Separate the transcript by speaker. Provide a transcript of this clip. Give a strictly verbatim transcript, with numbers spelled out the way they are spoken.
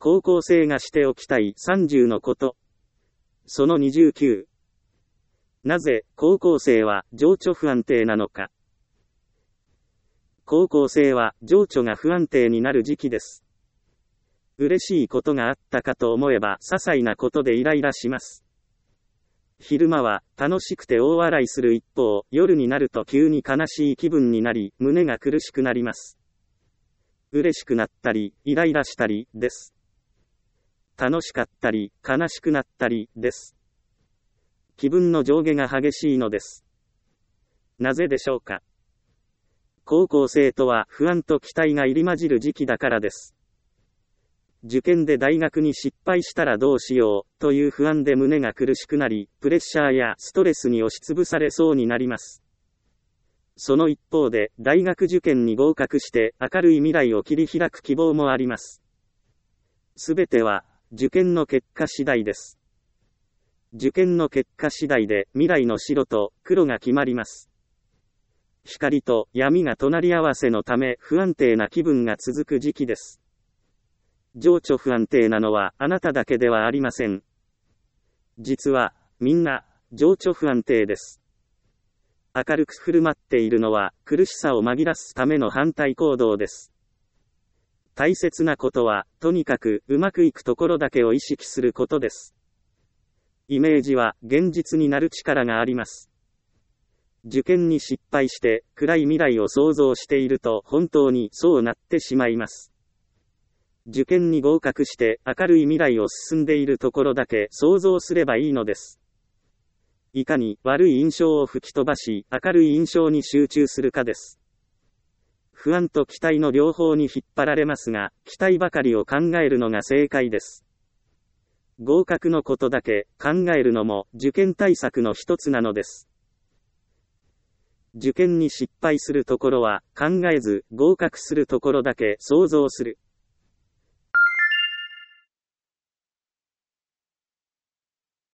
Speaker 1: 高校生がしておきたいさんじゅうのこと。そのにじゅうきゅう。なぜ高校生は情緒不安定なのか。高校生は情緒が不安定になる時期です。嬉しいことがあったかと思えば些細なことでイライラします。昼間は楽しくて大笑いする一方、夜になると急に悲しい気分になり、胸が苦しくなります。嬉しくなったり、イライラしたり、です。楽しかったり、悲しくなったり、です。気分の上下が激しいのです。なぜでしょうか。高校生とは不安と期待が入り混じる時期だからです。受験で大学に失敗したらどうしよう、という不安で胸が苦しくなり、プレッシャーやストレスに押しつぶされそうになります。その一方で、大学受験に合格して明るい未来を切り開く希望もあります。すべては、受験の結果次第です。受験の結果次第で、未来の白と黒が決まります。光と闇が隣り合わせのため、不安定な気分が続く時期です。情緒不安定なのはあなただけではありません。実は、みんな、情緒不安定です。明るく振る舞っているのは、苦しさを紛らすための反対行動です。大切なことは、とにかくうまくいくところだけを意識することです。イメージは現実になる力があります。受験に失敗して暗い未来を想像していると本当にそうなってしまいます。受験に合格して明るい未来を進んでいるところだけ想像すればいいのです。いかに悪い印象を吹き飛ばし明るい印象に集中するかです。不安と期待の両方に引っ張られますが、期待ばかりを考えるのが正解です。合格のことだけ考えるのも受験対策の一つなのです。受験に失敗するところは考えず合格するところだけ想像する。